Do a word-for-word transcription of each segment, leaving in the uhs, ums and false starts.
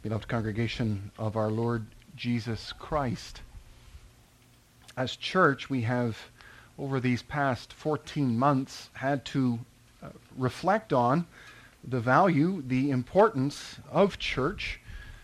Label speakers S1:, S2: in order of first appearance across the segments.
S1: Beloved congregation of our Lord Jesus Christ, as church we have over these past fourteen months had to uh, reflect on the value, the importance of church.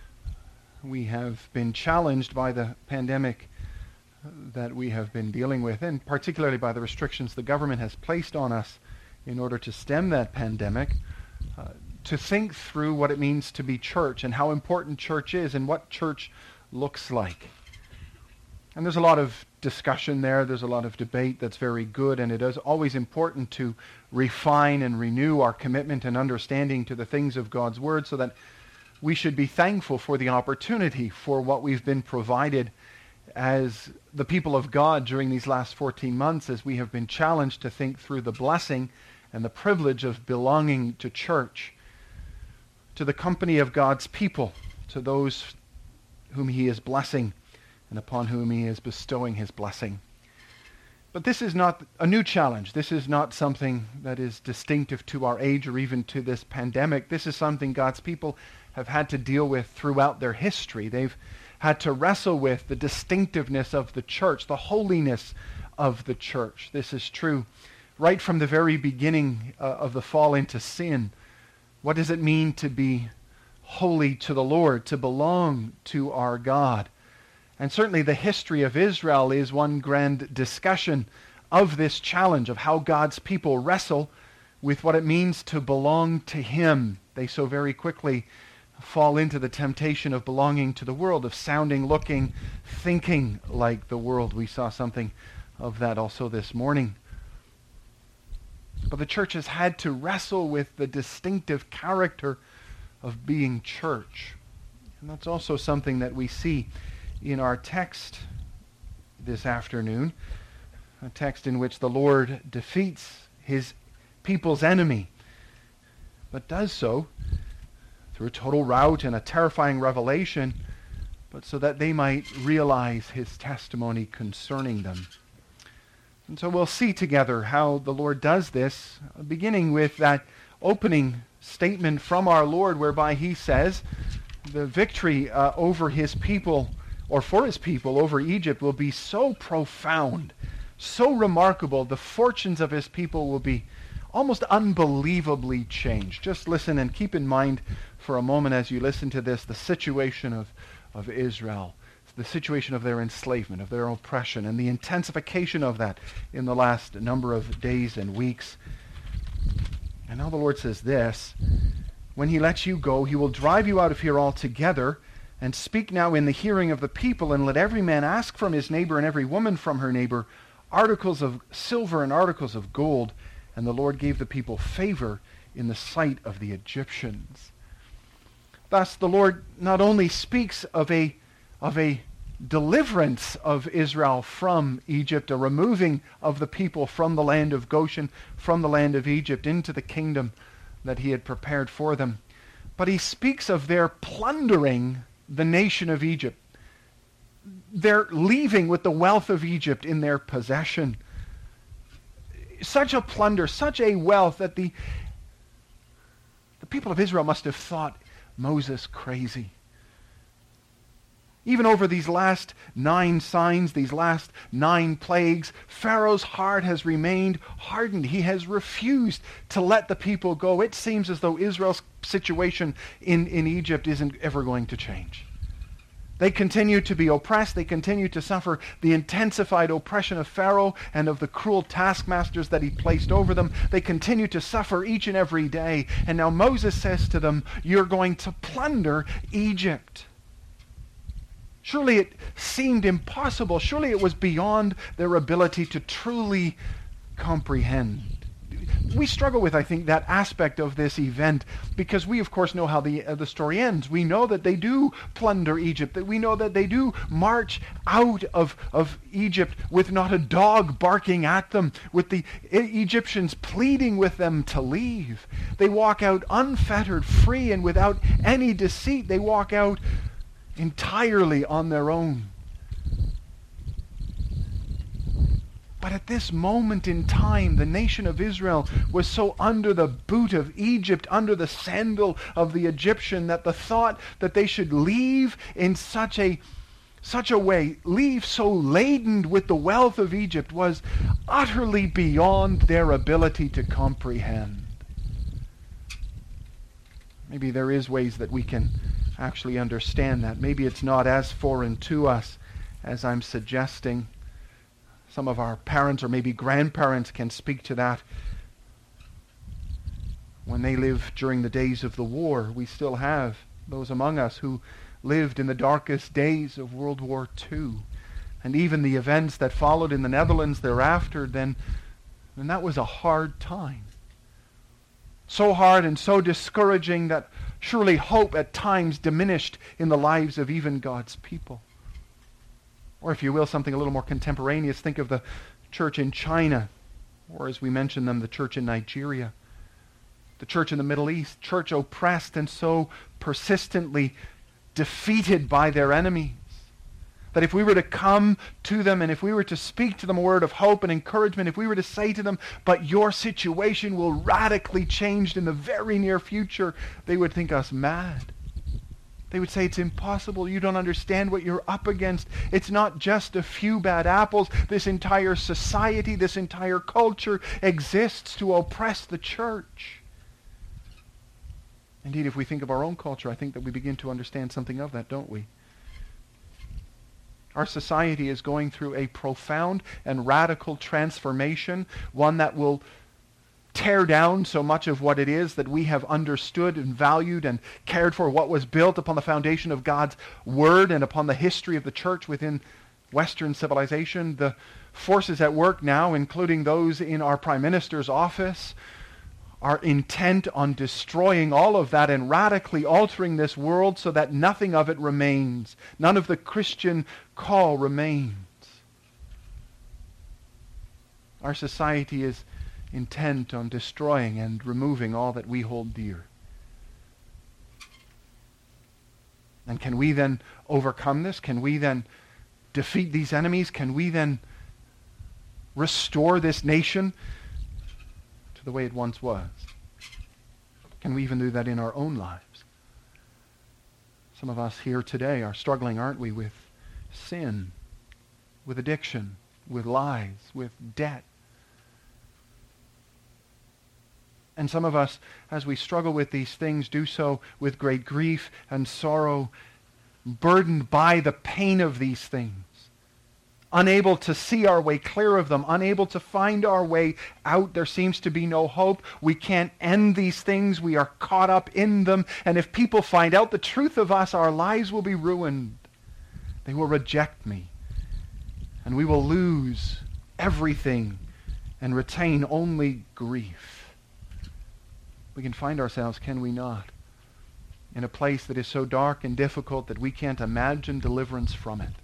S1: We have been challenged by the pandemic that we have been dealing with, and particularly by the restrictions the government has placed on us in order to stem that pandemic, uh, to think through what it means to be church and how important church is and what church looks like. And there's a lot of discussion there, there's a lot of debate that's very good, and it is always important to refine and renew our commitment and understanding to the things of God's Word, so that we should be thankful for the opportunity for what we've been provided as the people of God during these last fourteen months, as we have been challenged to think through the blessing and the privilege of belonging to church, to the company of God's people, to those whom He is blessing and upon whom He is bestowing His blessing. But this is not a new challenge. This is not something that is distinctive to our age or even to this pandemic. This is something God's people have had to deal with throughout their history. They've had to wrestle with the distinctiveness of the church, the holiness of the church. This is true right from the very beginning uh, of the fall into sin. What does it mean to be holy to the Lord, to belong to our God? And certainly the history of Israel is one grand discussion of this challenge, of how God's people wrestle with what it means to belong to Him. They so very quickly fall into the temptation of belonging to the world, of sounding, looking, thinking like the world. We saw something of that also this morning. But the church has had to wrestle with the distinctive character of being church. And that's also something that we see in our text this afternoon, a text in which the Lord defeats His people's enemy, but does so through a total rout and a terrifying revelation, but so that they might realize His testimony concerning them. And so we'll see together how the Lord does this, beginning with that opening statement from our Lord, whereby He says the victory uh, over His people, or for His people over Egypt, will be so profound, so remarkable. The fortunes of His people will be almost unbelievably changed. Just listen and keep in mind for a moment as you listen to this, the situation of, of Israel, the situation of their enslavement, of their oppression, and the intensification of that in the last number of days and weeks. And now the Lord says this: when He lets you go, He will drive you out of here altogether. And speak now in the hearing of the people, and let every man ask from his neighbor and every woman from her neighbor articles of silver and articles of gold. And the Lord gave the people favor in the sight of the Egyptians. Thus the Lord not only speaks of a, of a deliverance of Israel from Egypt, a removing of the people from the land of Goshen, from the land of Egypt, into the kingdom that He had prepared for them, but He speaks of their plundering the nation of Egypt. They're leaving with the wealth of Egypt in their possession. Such a plunder, such a wealth that the, the people of Israel must have thought Moses crazy. Even over these last nine signs, these last nine plagues, Pharaoh's heart has remained hardened. He has refused to let the people go. It seems as though Israel's situation in, in Egypt isn't ever going to change. They continue to be oppressed. They continue to suffer the intensified oppression of Pharaoh and of the cruel taskmasters that he placed over them. They continue to suffer each and every day. And now Moses says to them, you're going to plunder Egypt. Surely it seemed impossible. Surely it was beyond their ability to truly comprehend. We struggle with, I think, that aspect of this event because we, of course, know how the uh, the story ends. We know that they do plunder Egypt, that we know that they do march out of, of Egypt with not a dog barking at them, with the e- Egyptians pleading with them to leave. They walk out unfettered, free, and without any deceit. They walk out entirely on their own. But at this moment in time, the nation of Israel was so under the boot of Egypt, under the sandal of the Egyptian, that the thought that they should leave in such a such a way, leave so laden with the wealth of Egypt, was utterly beyond their ability to comprehend. Maybe there is ways that we can actually understand that. Maybe it's not as foreign to us as I'm suggesting. Some of our parents or maybe grandparents can speak to that. When they lived during the days of the war, we still have those among us who lived in the darkest days of World War Two. And even the events that followed in the Netherlands thereafter, then, then that was a hard time. So hard and so discouraging that surely hope at times diminished in the lives of even God's people. Or if you will, something a little more contemporaneous, think of the church in China, or as we mentioned them, the church in Nigeria, the church in the Middle East, church oppressed and so persistently defeated by their enemies, that if we were to come to them and if we were to speak to them a word of hope and encouragement, if we were to say to them, but your situation will radically change in the very near future, they would think us mad. They would say, it's impossible. You don't understand what you're up against. It's not just a few bad apples. This entire society, this entire culture exists to oppress the church. Indeed, if we think of our own culture, I think that we begin to understand something of that, don't we? Our society is going through a profound and radical transformation, one that will tear down so much of what it is that we have understood and valued and cared for, what was built upon the foundation of God's Word and upon the history of the church within Western civilization. The forces at work now, including those in our Prime Minister's office, are intent on destroying all of that and radically altering this world so that nothing of it remains. None of the Christian call remains. Our society is intent on destroying and removing all that we hold dear. And can we then overcome this? Can we then defeat these enemies? Can we then restore this nation to the way it once was? Can we even do that in our own lives? Some of us here today are struggling, aren't we, with sin, with addiction, with lies, with debt. And some of us, as we struggle with these things, do so with great grief and sorrow, burdened by the pain of these things, unable to see our way clear of them, unable to find our way out. There seems to be no hope. We can't end these things. We are caught up in them. And if people find out the truth of us, our lives will be ruined. They will reject me. And we will lose everything and retain only grief. We can find ourselves, can we not, in a place that is so dark and difficult that we can't imagine deliverance from it.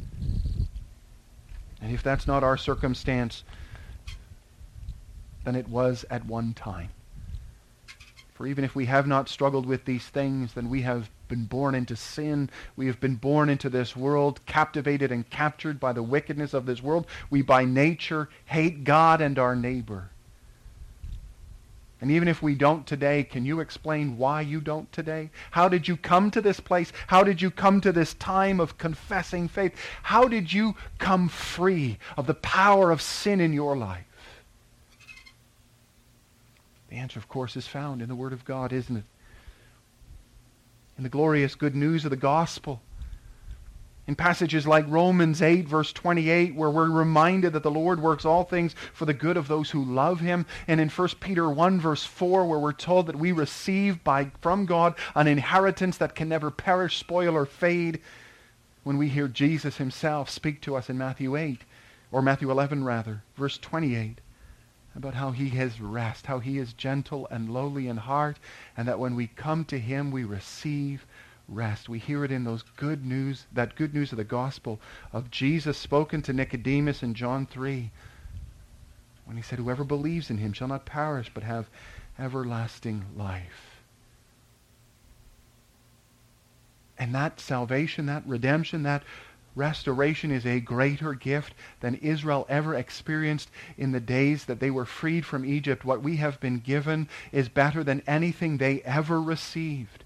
S1: And if that's not our circumstance, then it was at one time. For even if we have not struggled with these things, then we have been born into sin. We have been born into this world, captivated and captured by the wickedness of this world. We by nature hate God and our neighbor. And even if we don't today, can you explain why you don't today? How did you come to this place? How did you come to this time of confessing faith? How did you come free of the power of sin in your life? The answer, of course, is found in the Word of God, isn't it? In the glorious good news of the gospel. In passages like Romans eight, verse twenty-eight, where we're reminded that the Lord works all things for the good of those who love Him. And in First Peter one, verse four, where we're told that we receive by from God an inheritance that can never perish, spoil, or fade. When we hear Jesus Himself speak to us in Matthew eight, or Matthew eleven rather, verse twenty-eight, about how He has rest, how He is gentle and lowly in heart, and that when we come to Him we receive rest. We hear it in those good news, that good news of the gospel of Jesus spoken to Nicodemus in John three, when He said, whoever believes in Him shall not perish but have everlasting life. And that salvation, that redemption, that restoration is a greater gift than Israel ever experienced in the days that they were freed from Egypt. What we have been given is better than anything they ever received.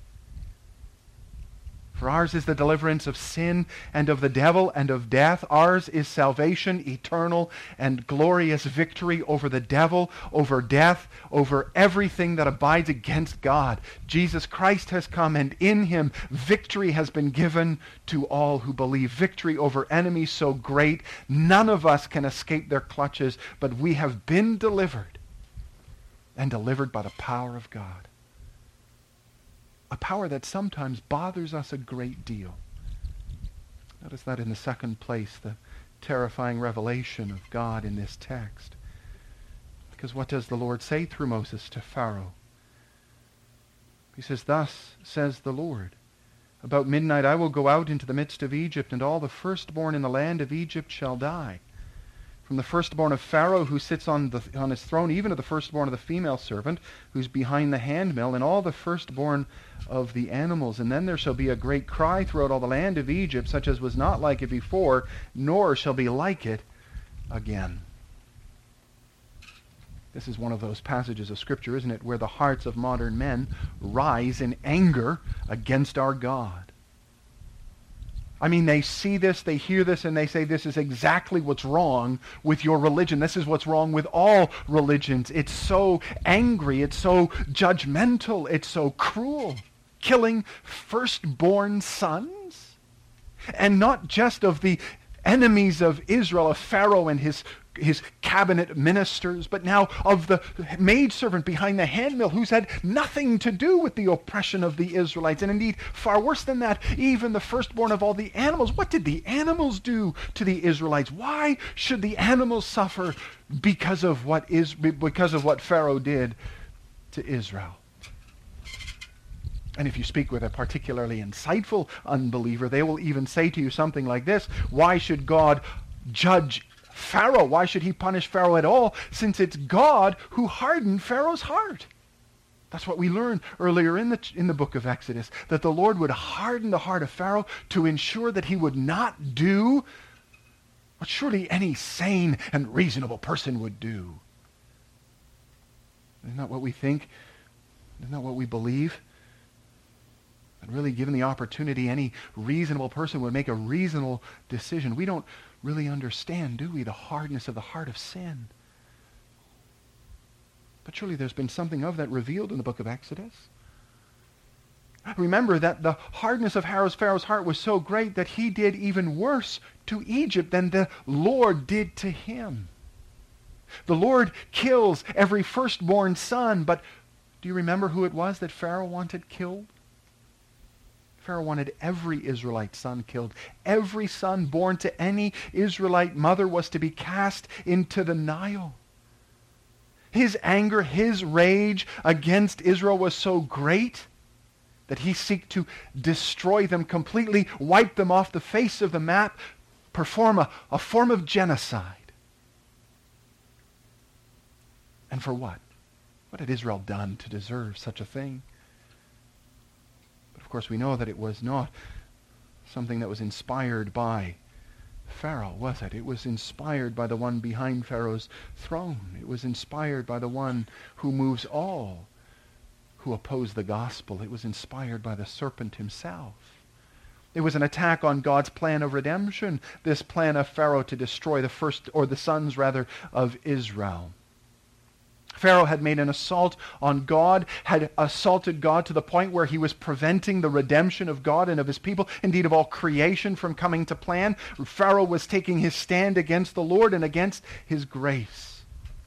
S1: For ours is the deliverance of sin and of the devil and of death. Ours is salvation, eternal and glorious victory over the devil, over death, over everything that abides against God. Jesus Christ has come, and in him victory has been given to all who believe. Victory over enemies so great, none of us can escape their clutches, but we have been delivered, and delivered by the power of God. A power that sometimes bothers us a great deal. Notice that in the second place, the terrifying revelation of God in this text. Because what does the Lord say through Moses to Pharaoh? He says, "Thus says the Lord, about midnight I will go out into the midst of Egypt, and all the firstborn in the land of Egypt shall die. From the firstborn of Pharaoh who sits on, the, on his throne, even to the firstborn of the female servant who's behind the handmill, and all the firstborn of the animals. And then there shall be a great cry throughout all the land of Egypt, such as was not like it before, nor shall be like it again." This is one of those passages of Scripture, isn't it, where the hearts of modern men rise in anger against our God. I mean, they see this, they hear this, and they say, this is exactly what's wrong with your religion. This is what's wrong with all religions. It's so angry, it's so judgmental, it's so cruel. Killing firstborn sons? And not just of the enemies of Israel, of Pharaoh and his his cabinet ministers, but now of the maidservant behind the handmill who's had nothing to do with the oppression of the Israelites. And indeed, far worse than that, even the firstborn of all the animals. What did the animals do to the Israelites? Why should the animals suffer because of what is because of what Pharaoh did to Israel? And if you speak with a particularly insightful unbeliever, they will even say to you something like this: why should God judge Pharaoh? Why should he punish Pharaoh at all, since it's God who hardened Pharaoh's heart? That's what we learned earlier in the, in the book of Exodus, that the Lord would harden the heart of Pharaoh to ensure that he would not do what surely any sane and reasonable person would do. Isn't that what we think? Isn't that what we believe? And really, given the opportunity, any reasonable person would make a reasonable decision. We don't really understand, do we, the hardness of the heart of sin. But surely there's been something of that revealed in the book of Exodus. Remember that the hardness of Pharaoh's, Pharaoh's heart was so great that he did even worse to Egypt than the Lord did to him. The Lord kills every firstborn son, but do you remember who it was that Pharaoh wanted killed? Pharaoh wanted every Israelite son killed. Every son born to any Israelite mother was to be cast into the Nile. His anger, his rage against Israel was so great that he sought to destroy them completely, wipe them off the face of the map, perform a, a form of genocide. And for what? What had Israel done to deserve such a thing? Of course, we know that it was not something that was inspired by Pharaoh, was it? It was inspired by the one behind Pharaoh's throne. It was inspired by the one who moves all who oppose the gospel. It was inspired by the serpent himself. It was an attack on God's plan of redemption, this plan of Pharaoh to destroy the first, or the sons rather, of Israel. Pharaoh had made an assault on God, had assaulted God to the point where he was preventing the redemption of God and of his people, indeed of all creation, from coming to plan. Pharaoh was taking his stand against the Lord and against his grace.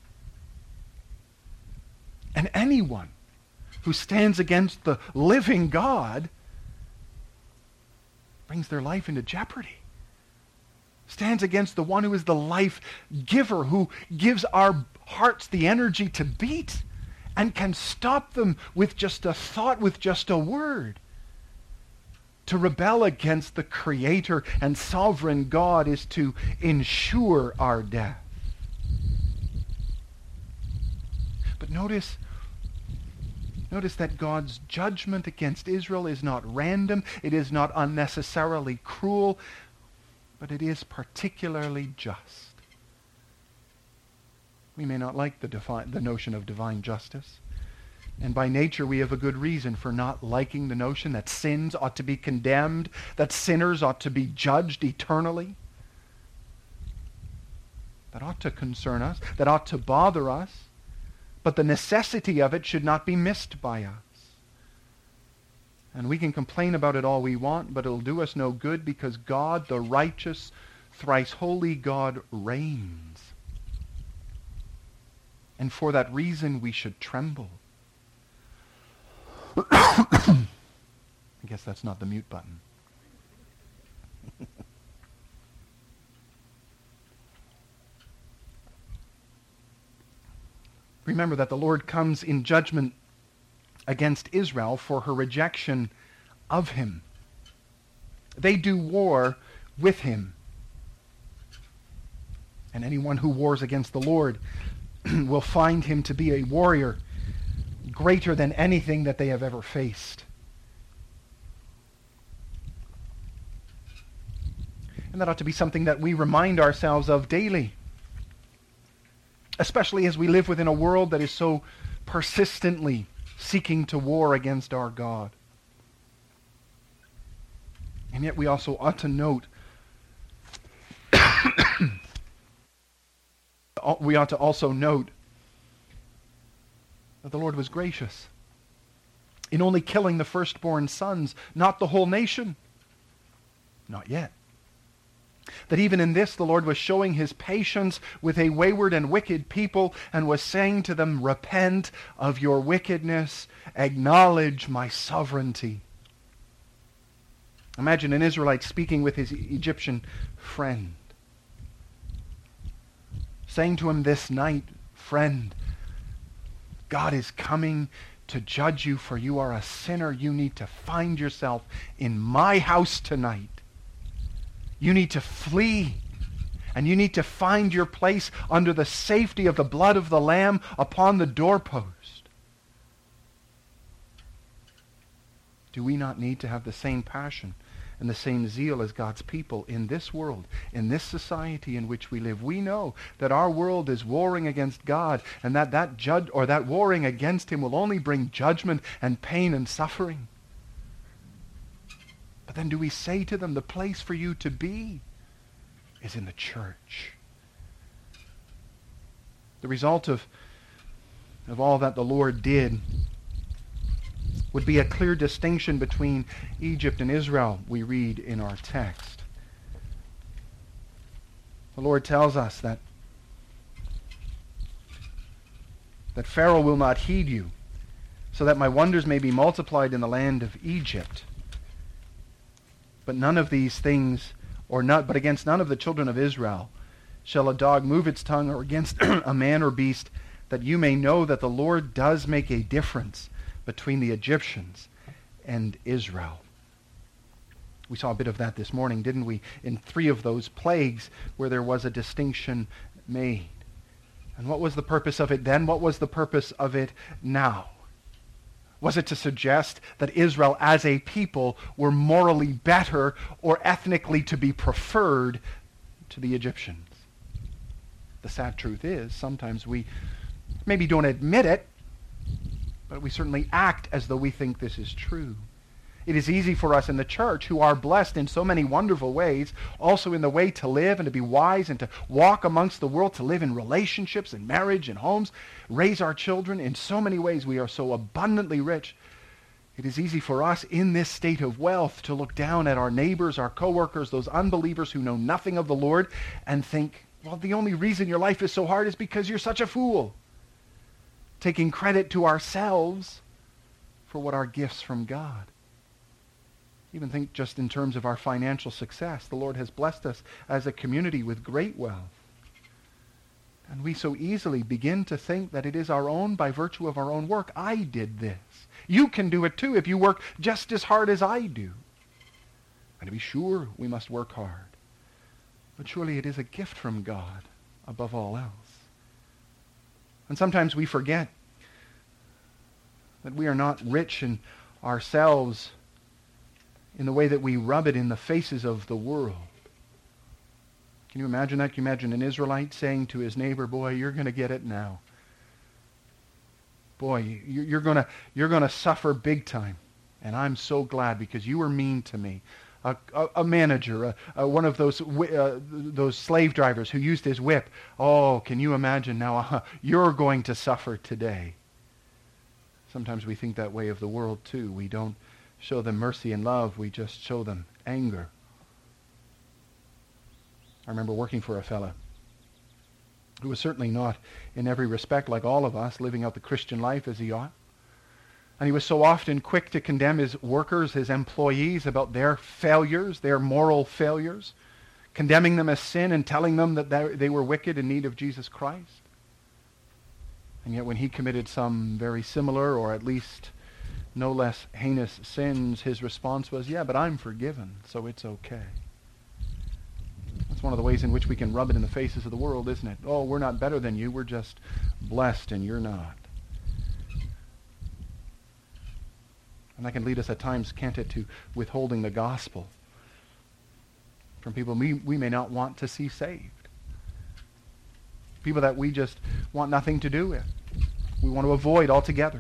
S1: And anyone who stands against the living God brings their life into jeopardy. Stands against the one who is the life giver, who gives our hearts the energy to beat and can stop them with just a thought, with just a word. To rebel against the Creator and sovereign God is to ensure our death. But notice, notice that God's judgment against Israel is not random. It is not unnecessarily cruel. but it is particularly just. We may not like the, defi- the notion of divine justice. And by nature, we have a good reason for not liking the notion that sins ought to be condemned, that sinners ought to be judged eternally. That ought to concern us, that ought to bother us, but the necessity of it should not be missed by us. And we can complain about it all we want, but it'll do us no good because God, the righteous, thrice holy God, reigns. And for that reason, we should tremble. I guess that's not the mute button. Remember that the Lord comes in judgment against Israel for her rejection of him. They do war with him. And anyone who wars against the Lord will find him to be a warrior greater than anything that they have ever faced. And that ought to be something that we remind ourselves of daily, especially as we live within a world that is so persistently seeking to war against our God. And yet we also ought to note, we ought to also note that the Lord was gracious in only killing the firstborn sons, not the whole nation. Not yet. That even in this, the Lord was showing his patience with a wayward and wicked people and was saying to them, repent of your wickedness, acknowledge my sovereignty. Imagine an Israelite speaking with his Egyptian friend, saying to him this night, friend, God is coming to judge you, for you are a sinner. You need to find yourself in my house tonight. You need to flee, and you need to find your place under the safety of the blood of the Lamb upon the doorpost. Do we not need to have the same passion and the same zeal as God's people in this world, in this society in which we live? We know that our world is warring against God, and that that judge or that warring against him will only bring judgment and pain and suffering. But then do we say to them, the place for you to be is in the church? The result of, of all that the Lord did would be a clear distinction between Egypt and Israel, we read in our text. The Lord tells us that, that Pharaoh will not heed you, so that my wonders may be multiplied in the land of Egypt. But none of these things, or not, but against none of the children of Israel shall a dog move its tongue, or against a man or beast, that you may know that the Lord does make a difference between the Egyptians and Israel. We saw a bit of that this morning, didn't we? In three of those plagues where there was a distinction made. And what was the purpose of it then? What was the purpose of it now? Was it to suggest that Israel as a people were morally better or ethnically to be preferred to the Egyptians? The sad truth is, sometimes we maybe don't admit it, but we certainly act as though we think this is true. It is easy for us in the church, who are blessed in so many wonderful ways, also in the way to live and to be wise and to walk amongst the world, to live in relationships and marriage and homes, raise our children. In so many ways we are so abundantly rich. It is easy for us in this state of wealth to look down at our neighbors, our coworkers, those unbelievers who know nothing of the Lord, and think, well, the only reason your life is so hard is because you're such a fool. Taking credit to ourselves for what our gifts from God. Even think just in terms of our financial success. The Lord has blessed us as a community with great wealth. And we so easily begin to think that it is our own by virtue of our own work. I did this. You can do it too if you work just as hard as I do. And to be sure, we must work hard. But surely it is a gift from God above all else. And sometimes we forget that we are not rich in ourselves in the way that we rub it in the faces of the world. Can you imagine that? Can you imagine an Israelite saying to his neighbor, boy, you're going to get it now. Boy, you're going to you're going to suffer big time. And I'm so glad because you were mean to me. A, a, a manager, a, a, one of those uh, those slave drivers who used his whip. Oh, can you imagine now? Uh, you're going to suffer today. Sometimes we think that way of the world too. We don't show them mercy and love. We just show them anger. I remember working for a fella who was certainly not in every respect like all of us, living out the Christian life as he ought. And he was so often quick to condemn his workers, his employees, about their failures, their moral failures, condemning them as sin and telling them that they were wicked in need of Jesus Christ. And yet when he committed some very similar, or at least no less heinous sins, his response was, yeah, but I'm forgiven, so it's okay. That's one of the ways in which we can rub it in the faces of the world, isn't it? Oh, we're not better than you. We're just blessed and you're not. And that can lead us at times, can't it, to withholding the gospel from people we, we may not want to see saved. People that we just want nothing to do with. We want to avoid altogether.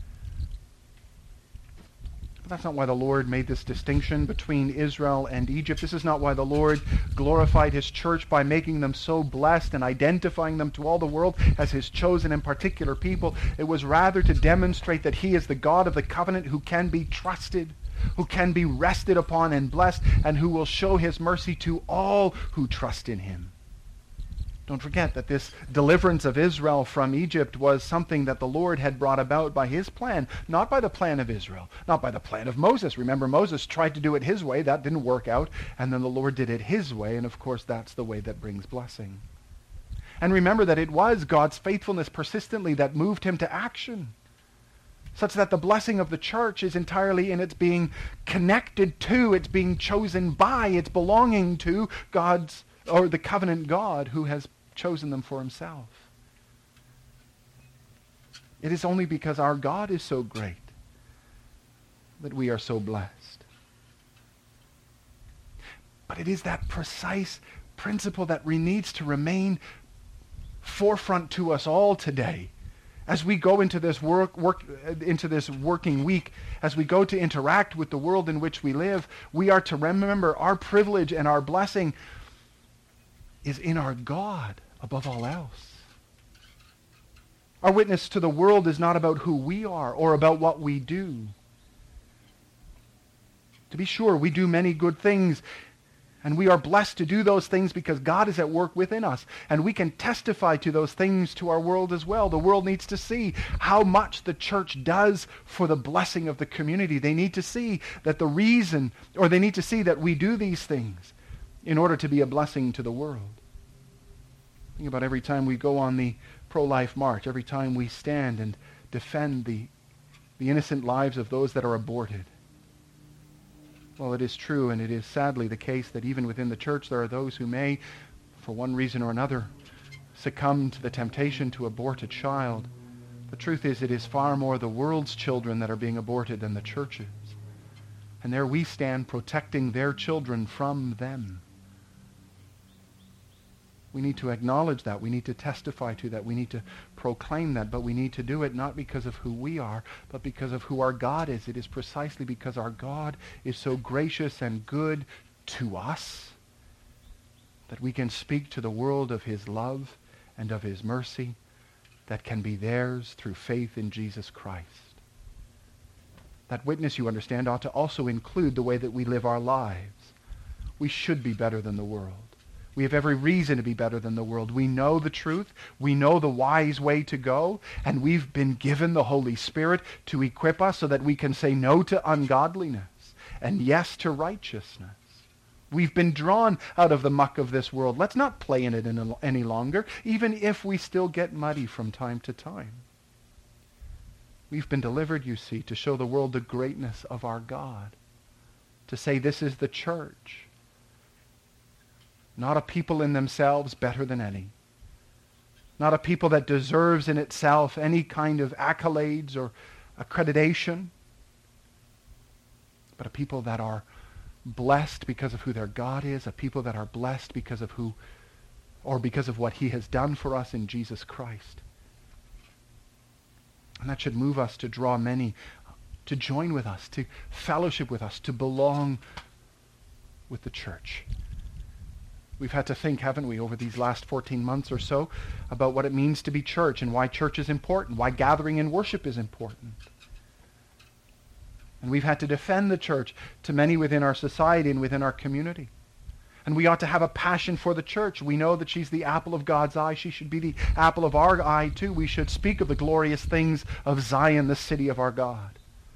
S1: But that's not why the Lord made this distinction between Israel and Egypt. This is not why the Lord glorified his church by making them so blessed and identifying them to all the world as his chosen and particular people. It was rather to demonstrate that he is the God of the covenant who can be trusted, who can be rested upon and blessed, and who will show his mercy to all who trust in him. Don't forget that this deliverance of Israel from Egypt was something that the Lord had brought about by his plan, not by the plan of Israel, not by the plan of Moses. Remember, Moses tried to do it his way. That didn't work out. And then the Lord did it his way. And of course, that's the way that brings blessing. And remember that it was God's faithfulness persistently that moved him to action, such that the blessing of the church is entirely in its being connected to, its being chosen by, its belonging to God's, or the covenant God who has chosen them for himself. It is only because our God is so great that we are so blessed. But it is that precise principle that re- needs to remain forefront to us all today. As we go into this work, work into this working week, as we go to interact with the world in which we live, we are to remember our privilege and our blessing is in our God above all else. Our witness to the world is not about who we are or about what we do. To be sure, we do many good things, and we are blessed to do those things because God is at work within us, and we can testify to those things to our world as well. The world needs to see how much the church does for the blessing of the community. They need to see that the reason, or they need to see that we do these things in order to be a blessing to the world. Think about every time we go on the pro-life march, every time we stand and defend the, the innocent lives of those that are aborted. Well, it is true, and it is sadly the case that even within the church there are those who may, for one reason or another, succumb to the temptation to abort a child. The truth is, it is far more the world's children that are being aborted than the church's. And there we stand protecting their children from them. We need to acknowledge that. We need to testify to that. We need to proclaim that. But we need to do it not because of who we are, but because of who our God is. It is precisely because our God is so gracious and good to us that we can speak to the world of his love and of his mercy that can be theirs through faith in Jesus Christ. That witness, you understand, ought to also include the way that we live our lives. We should be better than the world. We have every reason to be better than the world. We know the truth. We know the wise way to go. And we've been given the Holy Spirit to equip us so that we can say no to ungodliness and yes to righteousness. We've been drawn out of the muck of this world. Let's not play in it any longer, even if we still get muddy from time to time. We've been delivered, you see, to show the world the greatness of our God. To say this is the church. Not a people in themselves better than any. Not a people that deserves in itself any kind of accolades or accreditation. But a people that are blessed because of who their God is, a people that are blessed because of who, or because of what he has done for us in Jesus Christ. And that should move us to draw many to join with us, to fellowship with us, to belong with the church. We've had to think, haven't we, over these last fourteen months or so, about what it means to be church and why church is important, why gathering in worship is important. And we've had to defend the church to many within our society and within our community. And we ought to have a passion for the church. We know that she's the apple of God's eye. She should be the apple of our eye too. We should speak of the glorious things of Zion, the city of our God.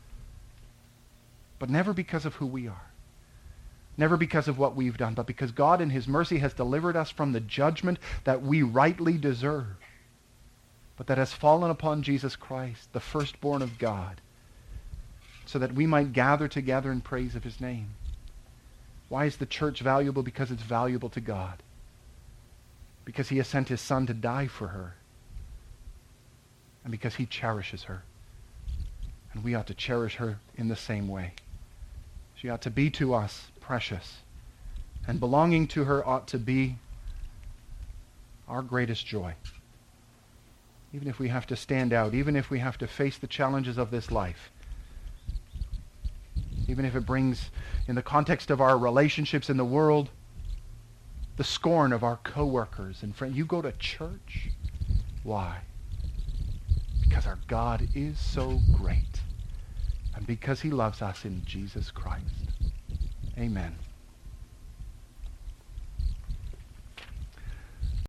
S1: But never because of who we are. Never because of what we've done, but because God in his mercy has delivered us from the judgment that we rightly deserve, but that has fallen upon Jesus Christ, the firstborn of God, so that we might gather together in praise of his name. Why is the church valuable? Because it's valuable to God. Because he has sent his Son to die for her. And because he cherishes her. And we ought to cherish her in the same way. She ought to be to us precious. And belonging to her ought to be our greatest joy. Even if we have to stand out, even if we have to face the challenges of this life, even if it brings, in the context of our relationships in the world, the scorn of our coworkers and friends. You go to church? Why? Because our God is so great. And because he loves us in Jesus Christ. Amen.